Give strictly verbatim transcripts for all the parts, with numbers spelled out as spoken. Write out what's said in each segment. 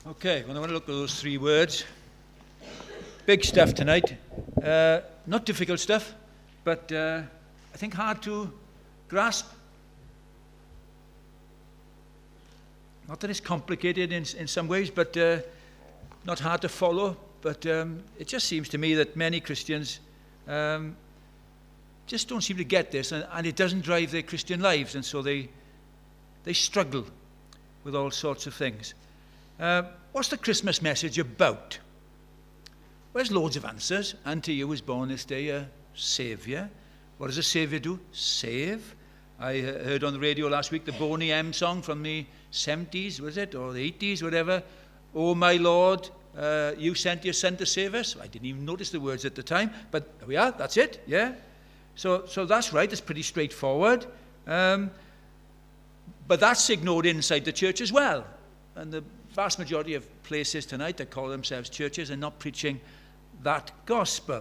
Okay, well, I want to look at those three words. Big stuff tonight. Uh, not difficult stuff, but uh, I think hard to grasp. Not that it's complicated in, in some ways, but uh, not hard to follow. But um, it just seems to me that many Christians um, just don't seem to get this, and, and it doesn't drive their Christian lives, and so they they struggle with all sorts of things. Uh, what's the Christmas message about? Well, there's loads of answers. Unto you was born this day a Saviour. What does a Saviour do? Save. I uh, heard on the radio last week the Boney M song from the seventies, was it, or the eighties, whatever. Oh, my Lord, uh, you sent your Son to save us. I didn't even notice the words at the time, but there we are, that's it, yeah. So, so that's right, it's pretty straightforward. Um, but that's ignored inside the church as well. And the vast majority of places tonight that call themselves churches are not preaching that gospel.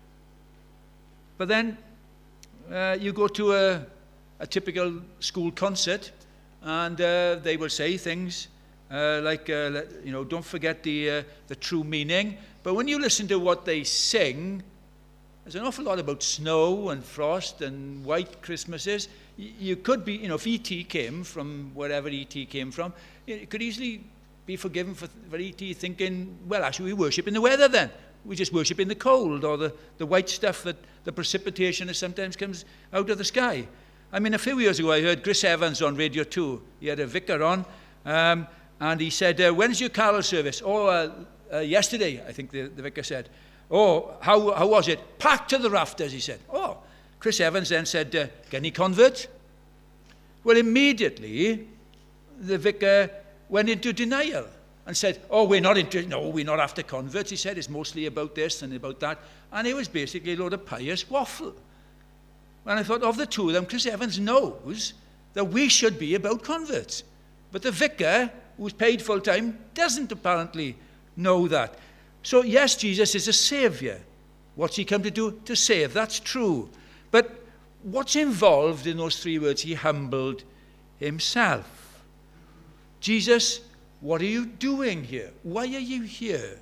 But then uh, you go to a, a typical school concert, and uh, they will say things uh, like, uh, you know, don't forget the uh, the true meaning. But when you listen to what they sing, there's an awful lot about snow and frost and white Christmases. Y- you could be, you know, if E T came from wherever E T came from, it could easily be forgiven for, for E T thinking, well, actually, we worship in the weather then. We just worship in the cold, or the, the white stuff, that the precipitation that sometimes comes out of the sky. I mean, a few years ago, I heard Chris Evans on Radio two. He had a vicar on, um, and he said, uh, when's your carol service? Oh, uh, uh, yesterday, I think the, the vicar said. Oh, how, how was it? Packed to the rafters, he said. Oh, Chris Evans then said, uh, get any converts? Well, immediately, the vicar went into denial and said, oh, we're not interested, no, we're not after converts. He said, it's mostly about this and about that. And it was basically a load of pious waffle. And I thought, of the two of them, Chris Evans knows that we should be about converts. But the vicar, who's paid full time, doesn't apparently know that. So, yes, Jesus is a Saviour. What's he come to do? To save. That's true. But what's involved in those three words? He humbled himself. Jesus, what are you doing here? Why are you here?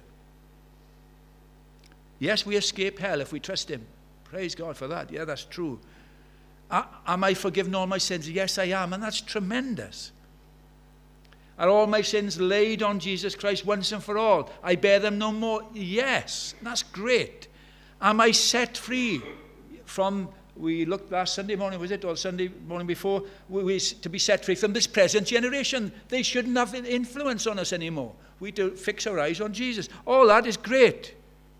Yes, we escape hell if we trust him. Praise God for that. Yeah, that's true. Am I forgiven all my sins? Yes, I am. And that's tremendous. Are all my sins laid on Jesus Christ once and for all? I bear them no more. Yes, that's great. Am I set free from, we looked last Sunday morning, was it, or Sunday morning before, we, we, to be set free from this present generation. They shouldn't have influence on us anymore. We need to fix our eyes on Jesus. All that is great.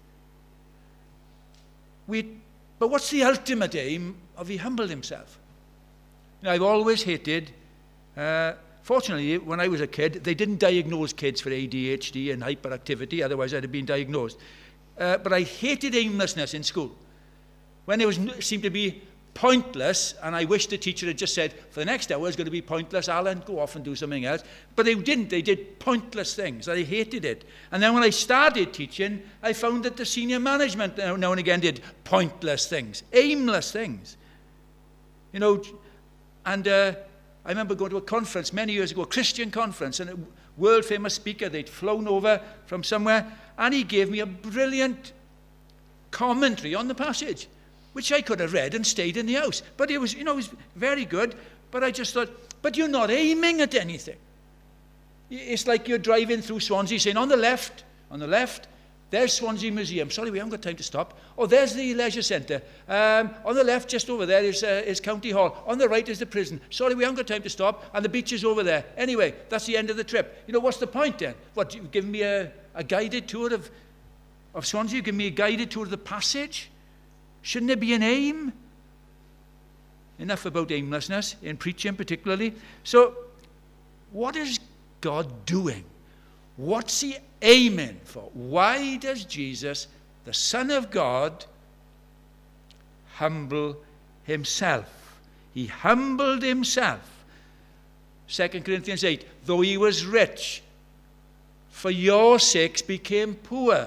We, but what's the ultimate aim of he humbled himself? Now, I've always hated... Uh, Fortunately, when I was a kid, they didn't diagnose kids for A D H D and hyperactivity, otherwise I'd have been diagnosed. Uh, but I hated aimlessness in school. When it was seemed to be pointless, and I wish the teacher had just said, for the next hour it's going to be pointless, Alan, go off and do something else. But they didn't. They did pointless things. I hated it. And then when I started teaching, I found that the senior management now and again did pointless things, aimless things. You know, and... Uh, I remember going to a conference many years ago, a Christian conference, and a world-famous speaker, they'd flown over from somewhere, and he gave me a brilliant commentary on the passage, which I could have read and stayed in the house. But it was, you know, it was very good, but I just thought, but you're not aiming at anything. It's like you're driving through Swansea saying, on the left, on the left, there's Swansea Museum. Sorry, we haven't got time to stop. Oh, there's the leisure centre. Um, on the left, just over there, is, uh, is County Hall. On the right is the prison. Sorry, we haven't got time to stop. And the beach is over there. Anyway, that's the end of the trip. You know, what's the point then? What, you've given me a, a guided tour of, of Swansea? You've given me a guided tour of the passage? Shouldn't there be an aim? Enough about aimlessness, in preaching particularly. So, what is God doing? What's he aiming for? Why does Jesus, the Son of God, humble himself? He humbled himself. Second Corinthians eight, though he was rich, for your sakes became poor,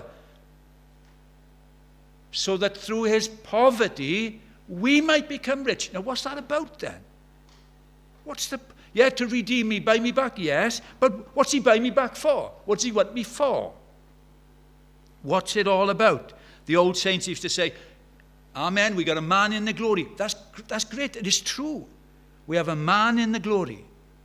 so that through his poverty we might become rich. Now, what's that about then? What's the... Yeah, to redeem me, buy me back, yes. But what's he buy me back for? What's he want me for? What's it all about? The old saints used to say, amen, we got a man in the glory. That's, that's great. It is true. We have a man in the glory.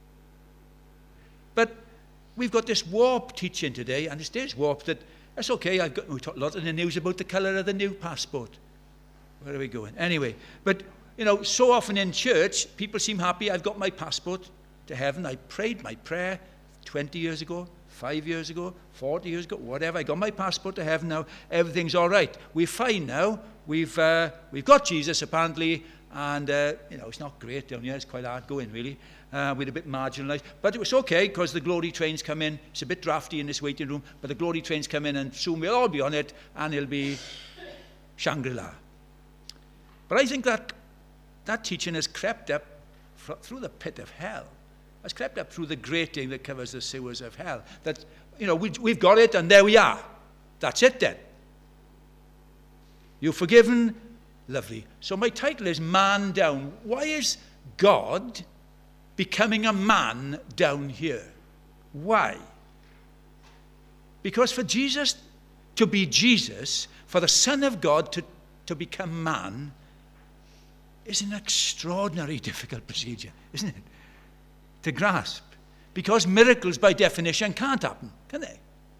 But we've got this warped teaching today, and it is warped that that's okay. I've got, we talk a lot in the news about the colour of the new passport. Where are we going? Anyway, but, you know, so often in church, people seem happy. I've got my passport to heaven. I prayed my prayer twenty years ago, five years ago, forty years ago, whatever. I got my passport to heaven now. Everything's all right. We're fine now. We've, uh, we've got Jesus, apparently, and, uh, you know, it's not great down here. It's quite hard going, really. Uh, we're a bit marginalised. But it was okay, because the glory trains come in. It's a bit drafty in this waiting room, but the glory trains come in, and soon we'll all be on it, and it'll be Shangri-La. But I think that that teaching has crept up fr- through the pit of hell. Has crept up through the grating that covers the sewers of hell. That, you know, we, we've got it, and there we are. That's it then. You're forgiven. Lovely. So my title is Man Down. Why is God becoming a man down here? Why? Because for Jesus to be Jesus, for the Son of God to, to become man, is an extraordinarily difficult procedure, isn't it? To grasp. Because miracles, by definition, can't happen, can they?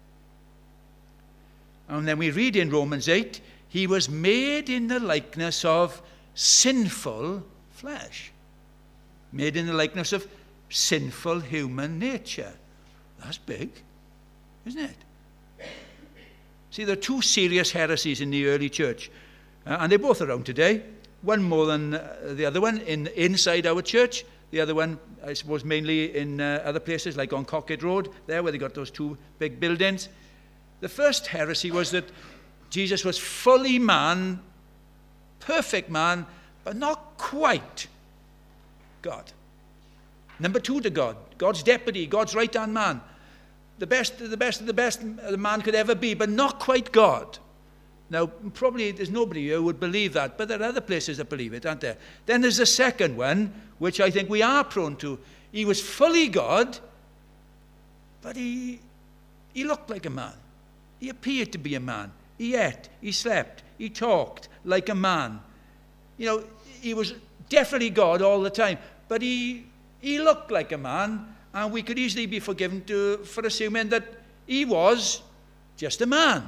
And then we read in Romans eight, he was made in the likeness of sinful flesh. Made in the likeness of sinful human nature. That's big, isn't it? See, there are two serious heresies in the early church, uh, and they're both around today. One more than uh, the other one in inside our church. The other one, I suppose, mainly in uh, other places, like on Cockett Road, there where they got those two big buildings. The first heresy was that Jesus was fully man, perfect man, but not quite God. Number two to God, God's deputy, God's right-hand man. The best, the best of the best the man could ever be, but not quite God. Now, probably there's nobody who would believe that, but there are other places that believe it, aren't there? Then there's the second one, which I think we are prone to. He was fully God, but he, he looked like a man. He appeared to be a man. He ate, he slept, he talked like a man. You know, he was definitely God all the time, but he he looked like a man, and we could easily be forgiven to, for assuming that he was just a man.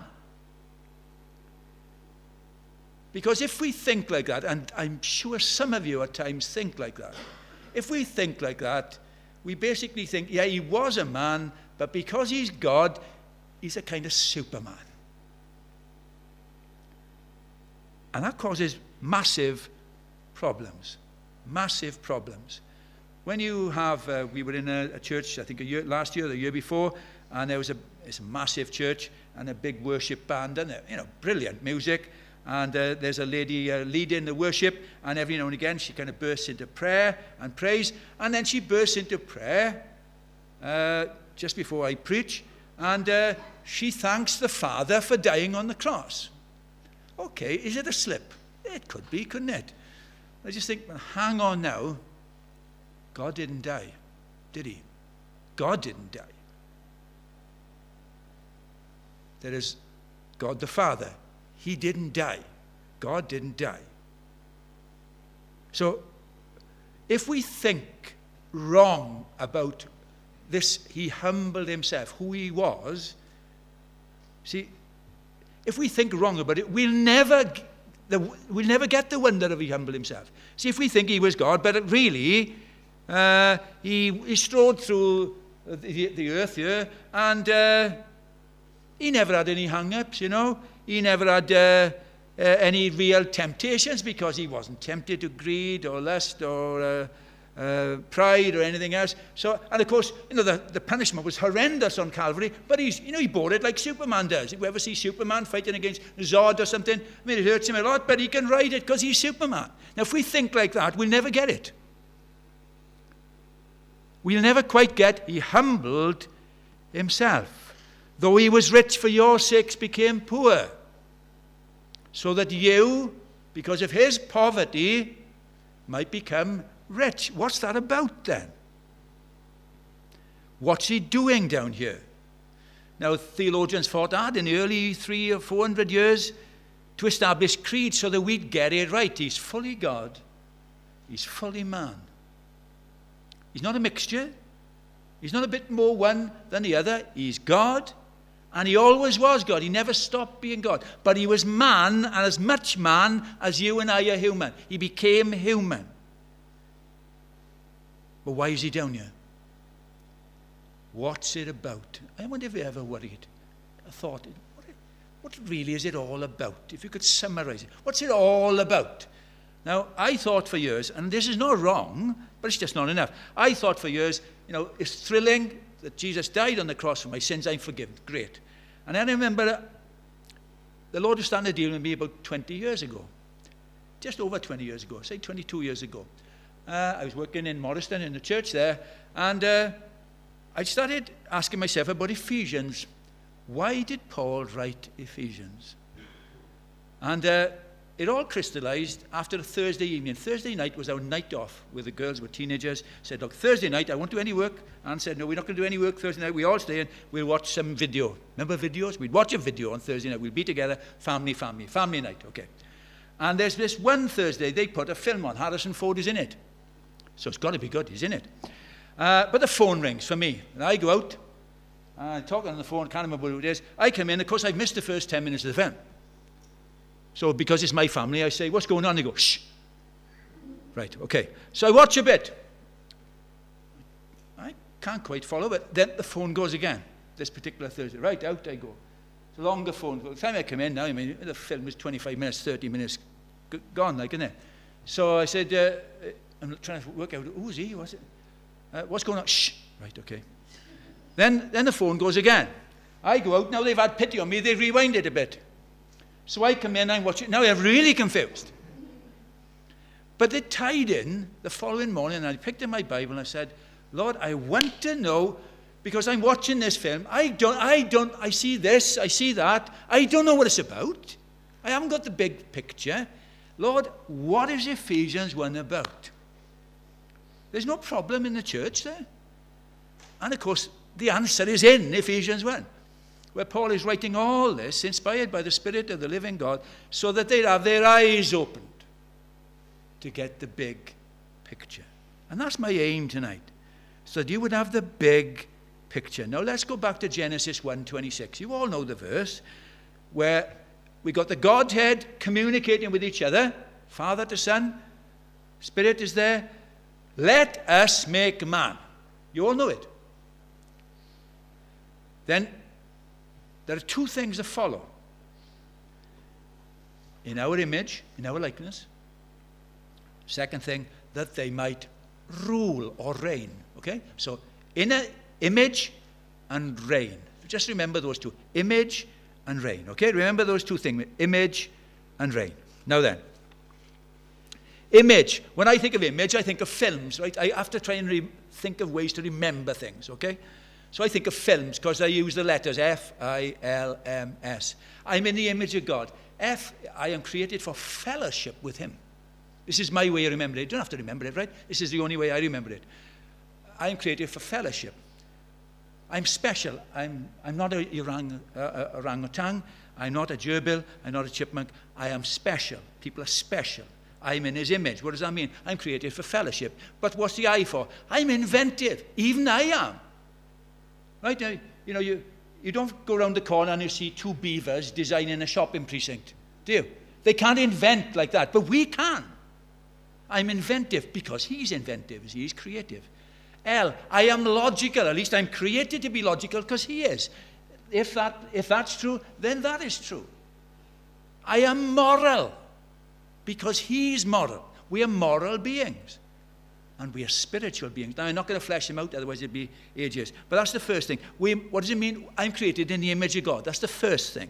Because if we think like that, and I'm sure some of you at times think like that, if we think like that, we basically think, yeah, he was a man, but because he's God, he's a kind of Superman. And that causes massive problems, massive problems. When you have, uh, we were in a, a church, I think a year, last year or the year before, and there was a, it's a massive church and a big worship band, and you know, brilliant music. And uh, there's a lady uh, leading the worship, and every now and again she kind of bursts into prayer and praise, and then she bursts into prayer uh, just before I preach, and uh, she thanks the Father for dying on the cross. Okay, is it a slip? It could be, couldn't it? I just think, well, hang on now. God didn't die, did he? God didn't die. There is God the Father. He didn't die. God didn't die. So, if we think wrong about this, he humbled himself, who he was, see, if we think wrong about it, we'll never, we'll never get the wonder of he humbled himself. See, if we think he was God, but really, uh, he, he strode through the, the earth here, and uh, he never had any hang-ups, you know. He never had uh, uh, any real temptations, because he wasn't tempted to greed or lust or uh, uh, pride or anything else. So, and of course, you know, the, the punishment was horrendous on Calvary, but he's, you know, he bore it like Superman does. If you ever see Superman fighting against Zod or something, I mean, it hurts him a lot, but he can ride it because he's Superman. Now, if we think like that, we'll never get it. We'll never quite get, he humbled himself. Though he was rich, for your sakes became poor, so that you, because of his poverty, might become rich. What's that about then? What's he doing down here? Now, theologians fought hard in the early three or four hundred years to establish creed so that we'd get it right. He's fully God. He's fully man. He's not a mixture. He's not a bit more one than the other. He's God, and he always was God. He never stopped being God. But he was man, and as much man as you and I are human. He became human. But why is he down here? What's it about? I wonder if you ever worried, thought, what, what really is it all about? If you could summarize it, what's it all about? Now, I thought for years, and this is not wrong, but it's just not enough. I thought for years, you know, it's thrilling that Jesus died on the cross for my sins. I'm forgiven. Great. And then I remember the Lord was starting to deal with me about twenty years ago. Just over twenty years ago, say twenty-two years ago. Uh, I was working in Morriston in the church there, and uh, I started asking myself about Ephesians. Why did Paul write Ephesians? And uh, it all crystallized after a Thursday evening. Thursday night was our night off with the girls, were teenagers. Said, look, Thursday night, I won't do any work. Anne said, no, we're not going to do any work Thursday night. We all stay in. We'll watch some video. Remember videos? We'd watch a video on Thursday night. We'll be together, family, family, family night, okay. And there's this one Thursday, they put a film on. Harrison Ford is in it. So it's got to be good. He's in it. Uh, but the phone rings for me. And I go out. I'm uh, talking on the phone. Can't remember who it is. I come in. Of course, I've missed the first ten minutes of the film. So because it's my family, I say, what's going on? They go, shh. Right, okay. So I watch a bit. I can't quite follow, but then the phone goes again. This particular Thursday. Right, out I go. It's a longer phone. By the time I come in now, I mean, the film is twenty-five minutes, thirty minutes gone, like, isn't it? So I said, uh, I'm trying to work out, who's he? What's it? Uh, what's going on? Shh. Right, okay. Then, then the phone goes again. I go out. Now they've had pity on me. They rewind it a bit. So I come in, I watch it. Now I'm really confused. But they tied in the following morning, and I picked up my Bible and I said, Lord, I want to know, because I'm watching this film. I don't, I don't, I see this, I see that. I don't know what it's about. I haven't got the big picture. Lord, what is Ephesians one about? There's no problem in the church there. And of course, the answer is in Ephesians one, where Paul is writing all this, inspired by the Spirit of the living God, so that they have their eyes opened to get the big picture. And that's my aim tonight, so that you would have the big picture. Now let's go back to Genesis one twenty-six. You all know the verse, where we got the Godhead communicating with each other, Father to Son, Spirit is there. Let us make man. You all know it. Then there are two things that follow. In our image, in our likeness. Second thing, that they might rule or reign. Okay? So, in an image and reign. Just remember those two. Image and reign. Okay? Remember those two things. Image and reign. Now then. Image. When I think of image, I think of films, right? I have to try and re- think of ways to remember things, okay? So I think of films because I use the letters F I L M S. I'm in the image of God. F, I am created for fellowship with him. This is my way of remembering it. You don't have to remember it, right? This is the only way I remember it. I am created for fellowship. I'm special. I'm, I'm not a, orang, uh, a orangutan. I'm not a gerbil. I'm not a chipmunk. I am special. People are special. I'm in his image. What does that mean? I'm created for fellowship. But what's the I for? I'm inventive. Even I am. Right? You know, you, you don't go around the corner and you see two beavers designing a shopping precinct, do you? They can't invent like that, but we can. I'm inventive because he's inventive. He's creative. L, I am logical. At least I'm created to be logical because he is. If that, if that's true, then that is true. I am moral. Because he's moral. We are moral beings. And we are spiritual beings. Now, I'm not going to flesh them out, otherwise it'd be ages. But that's the first thing. We, what does it mean? I'm created in the image of God. That's the first thing.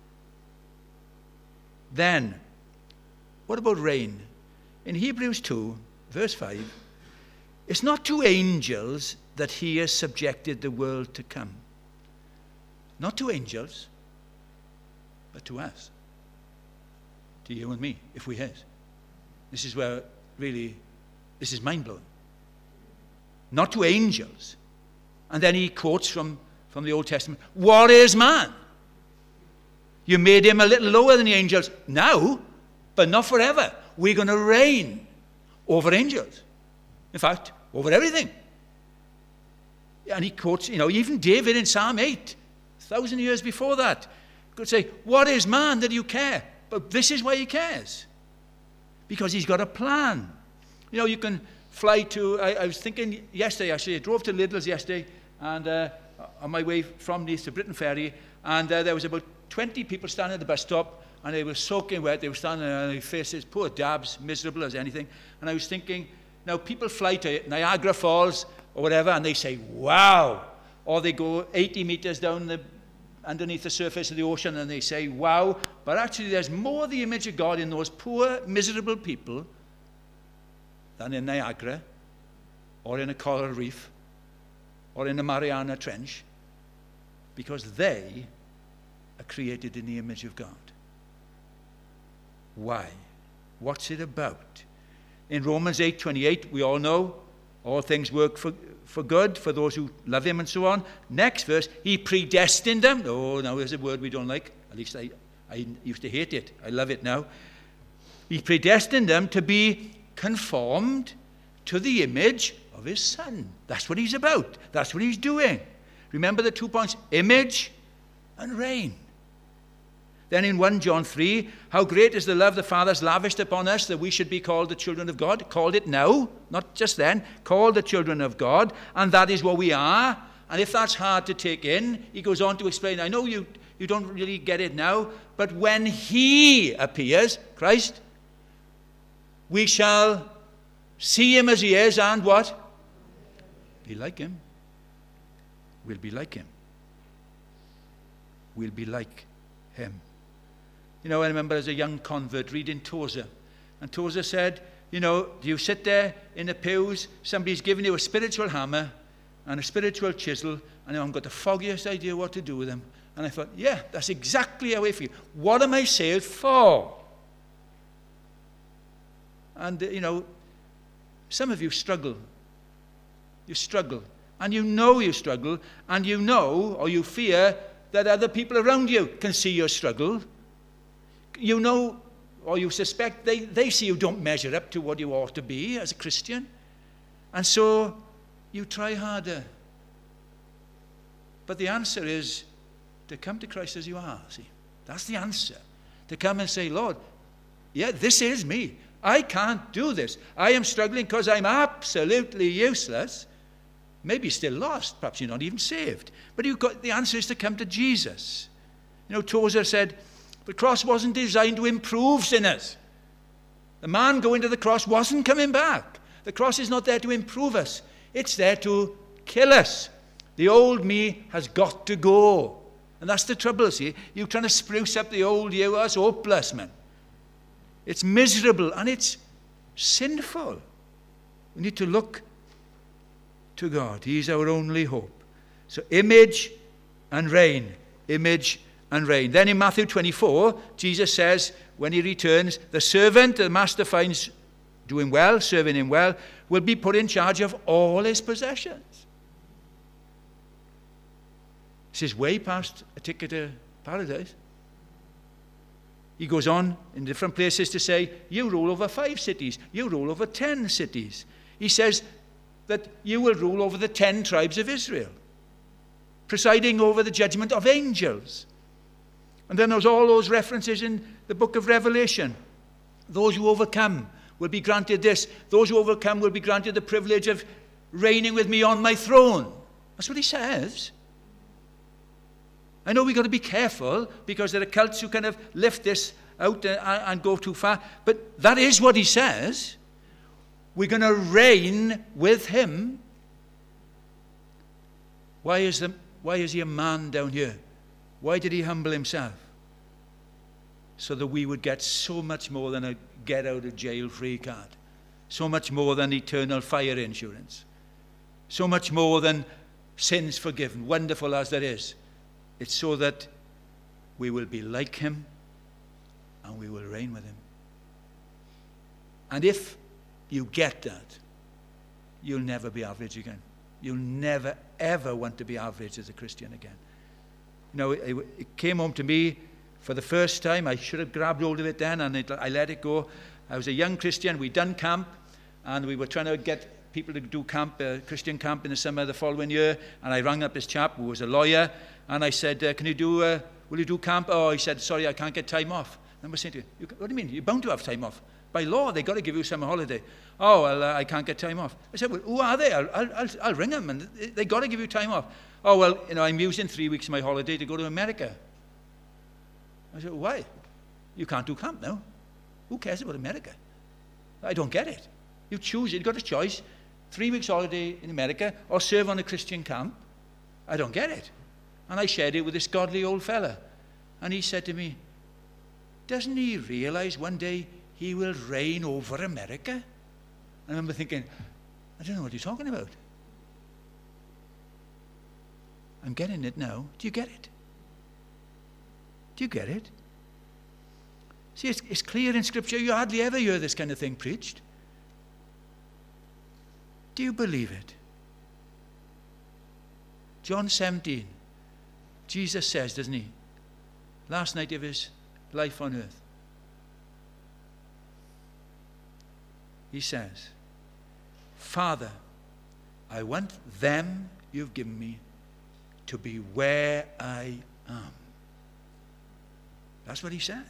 Then, what about reign? In Hebrews two, verse five, it's not to angels that he has subjected the world to come. Not to angels, but to us. To you and me, if we his. This is where really, this is mind-blowing. Not to angels. And then he quotes from, from the Old Testament, what is man? You made him a little lower than the angels now, but not forever. We're going to reign over angels. In fact, over everything. And he quotes, you know, even David in Psalm eight, a thousand years before that, could say, what is man that you care? But this is why he cares. Because he's got a plan. You know, you can fly to, I, I was thinking yesterday, actually, I drove to Lidl's yesterday, and uh, on my way from Nice to Britain Ferry, and uh, there was about twenty people standing at the bus stop, and they were soaking wet. They were standing there, and their faces, poor dabs, miserable as anything. And I was thinking, now people fly to Niagara Falls or whatever, and they say, wow. Or they go eighty meters down the, underneath the surface of the ocean, and they say, wow. But actually, there's more of the image of God in those poor, miserable people than in Niagara, or in a coral reef, or in the Mariana Trench, because they are created in the image of God. Why? What's it about? In Romans eight twenty-eight, we all know all things work for, for good for those who love him and so on. Next verse, he predestined them. Oh, now there's a word we don't like. At least I, I used to hate it. I love it now. He predestined them to be conformed to the image of his Son. That's what he's about. That's what he's doing. Remember the two points, image and reign. Then in First John three, how great is the love the Father's lavished upon us that we should be called the children of God. Called it now, not just then. Called the children of God, and that is what we are. And if that's hard to take in, he goes on to explain, I know you, you don't really get it now, but when he appears, Christ, we shall see him as he is, and what? Be like him. We'll be like him. We'll be like him. You know, I remember as a young convert reading Tozer. And Tozer said, you know, do you sit there in the pews, somebody's giving you a spiritual hammer and a spiritual chisel, and I've got the foggiest idea what to do with them. And I thought, yeah, that's exactly how I feel. What am I saved for? And, uh, you know, some of you struggle. You struggle. And you know you struggle, and you know, or you fear, that other people around you can see your struggle. You know, or you suspect they, they see you don't measure up to what you ought to be as a Christian. And so you try harder. But the answer is to come to Christ as you are, see. That's the answer. To come and say, Lord, yeah, this is me. I can't do this. I am struggling because I'm absolutely useless. Maybe still lost. Perhaps you're not even saved. But you've got, the answer is to come to Jesus. You know, Tozer said, the cross wasn't designed to improve sinners. The man going to the cross wasn't coming back. The cross is not there to improve us. It's there to kill us. The old me has got to go. And that's the trouble, see. You're trying to spruce up the old you. That's hopeless, man. It's miserable and it's sinful. We need to look to God. He's our only hope. So image and reign. Image and reign. Then in Matthew twenty-four, Jesus says, when he returns, the servant the master finds doing well, serving him well, will be put in charge of all his possessions. This is way past a ticket to paradise. He goes on in different places to say, you rule over five cities. You rule over ten cities. He says that you will rule over the ten tribes of Israel, presiding over the judgment of angels. And then there's all those references in the book of Revelation. Those who overcome will be granted this. Those who overcome will be granted the privilege of reigning with me on my throne. That's what he says. I know we've got to be careful because there are cults who kind of lift this out and, and go too far. But that is what he says. We're going to reign with him. Why is, the, why is he a man down here? Why did he humble himself? So that we would get so much more than a get-out-of-jail-free card. So much more than eternal fire insurance. So much more than sins forgiven, wonderful as that is. It's so that we will be like him and we will reign with him. And if you get that, you'll never be average again. You'll never, ever want to be average as a Christian again. You know, it, it came home to me for the first time. I should have grabbed hold of it then, and it, I let it go. I was a young Christian. We'd done camp, and we were trying to get people to do camp, uh, Christian camp in the summer the following year. And I rang up this chap who was a lawyer, and I said, uh, can you do, uh, will you do camp? Oh, he said, sorry, I can't get time off. And I was saying to him, what do you mean? You're bound to have time off. By law, they've got to give you summer holiday. Oh, well, uh, I can't get time off. I said, well, who are they? I'll, I'll, I'll ring them, and they've got to give you time off. Oh, well, you know, I'm using three weeks of my holiday to go to America. I said, why? You can't do camp now. Who cares about America? I don't get it. You choose it. You've got a choice. Three weeks holiday in America or serve on a Christian camp. I don't get it. And I shared it with this godly old fella. And he said to me, doesn't he realize one day he will reign over America? And I remember thinking, I don't know what you're talking about. I'm getting it now. Do you get it? Do you get it? See, it's, it's clear in Scripture. You hardly ever hear this kind of thing preached. Do you believe it? John seventeen, Jesus says, doesn't he? Last night of his life on earth. He says, Father, I want them you've given me to be where I am. That's what he says.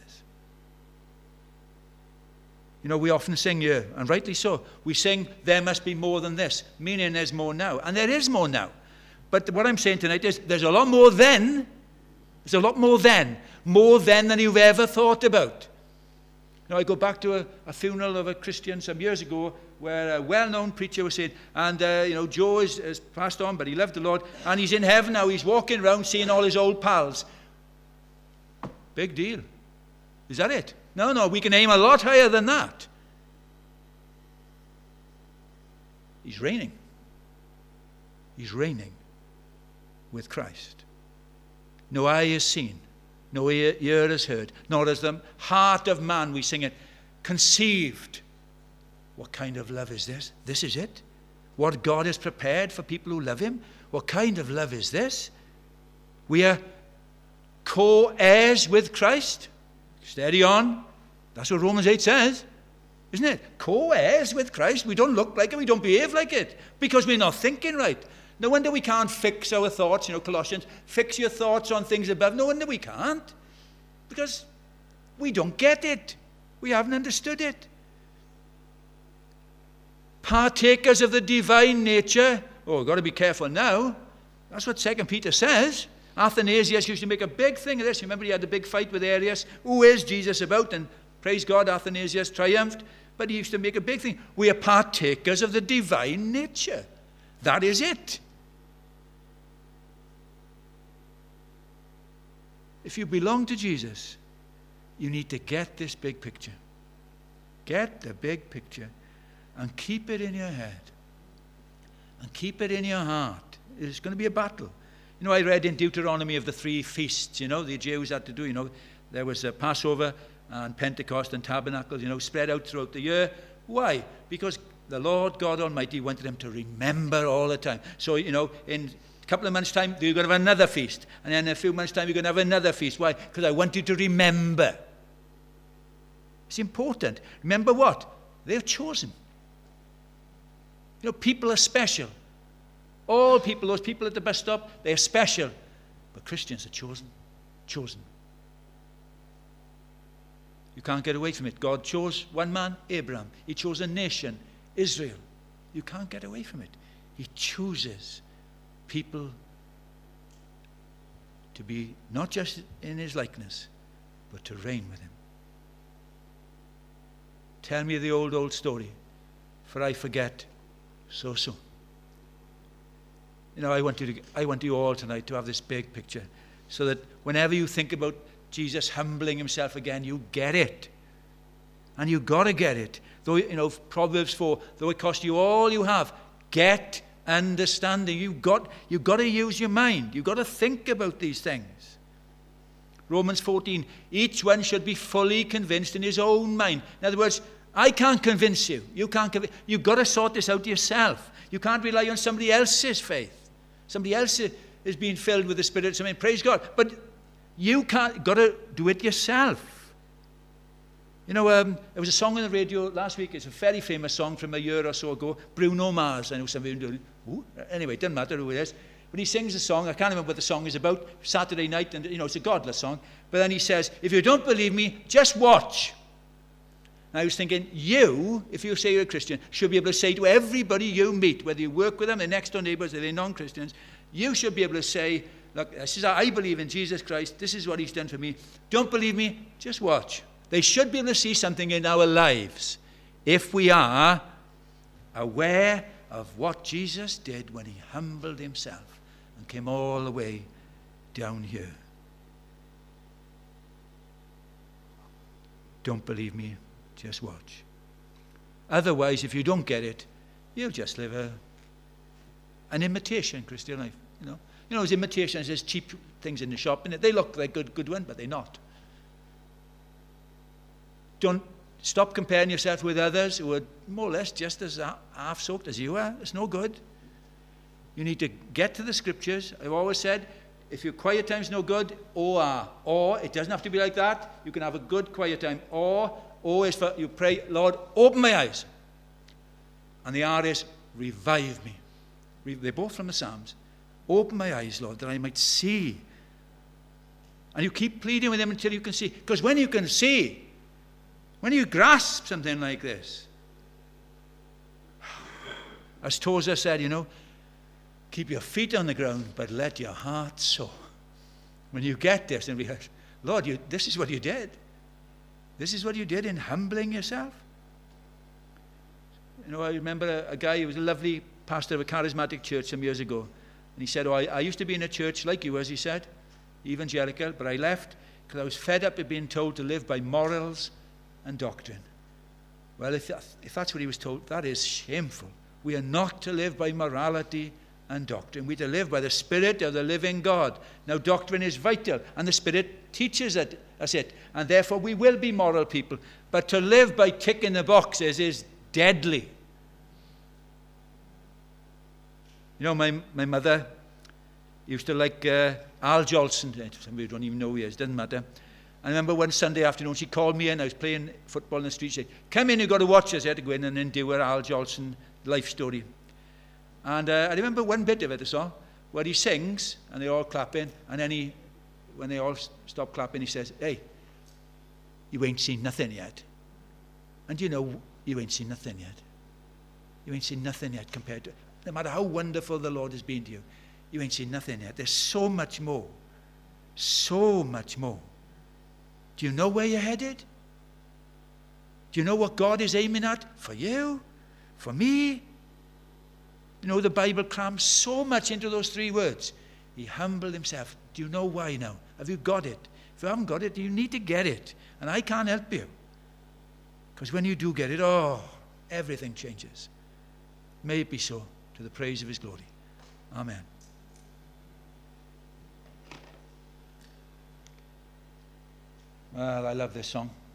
You know, we often sing here, and rightly so, we sing, there must be more than this, meaning there's more now. And there is more now. But what I'm saying tonight is there's a lot more then. There's a lot more then. More then than you've ever thought about. You know, I go back to a, a funeral of a Christian some years ago where a well-known preacher was saying, and, uh, you know, Joe is, is passed on, but he loved the Lord, and he's in heaven now. He's walking around seeing all his old pals. Big deal. Is that it? No, no, we can aim a lot higher than that. He's reigning. He's reigning with Christ. No eye has seen, no ear, ear has heard, nor has the heart of man, we sing it, conceived. What kind of love is this? This is it. What God has prepared for people who love him. What kind of love is this? We are co-heirs with Christ. Steady on. That's what Romans eight says, isn't it? Co-heirs with Christ. We don't look like it. We don't behave like it because we're not thinking right. No wonder we can't fix our thoughts. You know, Colossians, fix your thoughts on things above. No wonder we can't because we don't get it. We haven't understood it. Partakers of the divine nature. Oh, we've got to be careful now. That's what Second Peter says. Athanasius used to make a big thing of this. Remember, he had a big fight with Arius. Who is Jesus about? And praise God, Athanasius triumphed. But he used to make a big thing. We are partakers of the divine nature. That is it. If you belong to Jesus, you need to get this big picture. Get the big picture and keep it in your head. And keep it in your heart. It's going to be a battle. You know, I read in Deuteronomy of the three feasts, you know, the Jews had to do, you know, there was a Passover and Pentecost and Tabernacles, you know, spread out throughout the year. Why? Because the Lord God Almighty wanted them to remember all the time. So, you know, in a couple of months' time, you're going to have another feast. And then in a few months' time, you're going to have another feast. Why? Because I want you to remember. It's important. Remember what? They're chosen. You know, people are special. All people, those people at the bus stop, they're special. But Christians are chosen. Chosen. You can't get away from it. God chose one man, Abraham. He chose a nation, Israel. You can't get away from it. He chooses people to be not just in his likeness, but to reign with him. Tell me the old, old story, for I forget so soon. You know, I want you to, I want you all tonight to have this big picture so that whenever you think about Jesus humbling himself again, you get it. And you got to get it. Though, you know, Proverbs four, though it cost you all you have, get understanding. You've got, you've got to use your mind. You've got to think about these things. Romans fourteen, each one should be fully convinced in his own mind. In other words, I can't convince you. You can't convince. You've got to sort this out yourself. You can't rely on somebody else's faith. Somebody else is being filled with the Spirit. I mean, praise God. But you can't. Got to do it yourself. You know, um, there was a song on the radio last week. It's a very famous song from a year or so ago. Bruno Mars. I know some of you do. Ooh. Anyway, it doesn't matter who it is. But he sings a song. I can't remember what the song is about. Saturday night, and you know, it's a godless song. But then he says, if you don't believe me, just watch. And I was thinking, you, if you say you're a Christian, should be able to say to everybody you meet, whether you work with them, they're next door neighbors, or they're non-Christians, you should be able to say, look, this is how I believe in Jesus Christ. This is what he's done for me. Don't believe me? Just watch. They should be able to see something in our lives if we are aware of what Jesus did when he humbled himself and came all the way down here. Don't believe me? Just watch. Otherwise, if you don't get it, you'll just live a, an imitation Christian life. You know, you know, as imitations, there's cheap things in the shop, and they look like good, good one, but they're not. Don't stop comparing yourself with others who are more or less just as half-soaked as you are. It's no good. You need to get to the scriptures. I've always said, if your quiet time's no good, O R. Or, it doesn't have to be like that. You can have a good quiet time. Or, O is for, you pray, Lord, open my eyes. And the R is, revive me. They're both from the Psalms. Open my eyes, Lord, that I might see. And you keep pleading with him until you can see. Because when you can see, when you grasp something like this, as Tozer said, you know, keep your feet on the ground, but let your heart soar. When you get this and realize, Lord, you, this is what you did. This is what you did in humbling yourself. You know, I remember a, a guy who was a lovely pastor of a charismatic church some years ago. And he said, oh, I, I used to be in a church like you, as he said, evangelical, but I left because I was fed up with being told to live by morals and doctrine. Well, if, that, if that's what he was told, that is shameful. We are not to live by morality and doctrine. We are to live by the Spirit of the living God. Now, doctrine is vital, and the Spirit teaches it, us it, and therefore we will be moral people. But to live by ticking the boxes is deadly. You know, my, my mother used to like uh, Al Jolson. Some of you don't even know who he is, doesn't matter. I remember one Sunday afternoon, she called me in. I was playing football in the street. She said, come in, you've got to watch this. I had to go in and endure Al Jolson life story. And uh, I remember one bit of it, that's all, where he sings, and they all clap in, and then he, when they all stop clapping, he says, hey, you ain't seen nothing yet. And you know, you ain't seen nothing yet. You ain't seen nothing yet compared to, no matter how wonderful the Lord has been to you, you ain't seen nothing yet. There's so much more. So much more. Do you know where you're headed? Do you know what God is aiming at for you? For me? You know, the Bible crams so much into those three words. He humbled himself. Do you know why now? Have you got it? If you haven't got it, you need to get it. And I can't help you. Because when you do get it, oh, everything changes. May it be so, to the praise of his glory. Amen. Well, I love this song.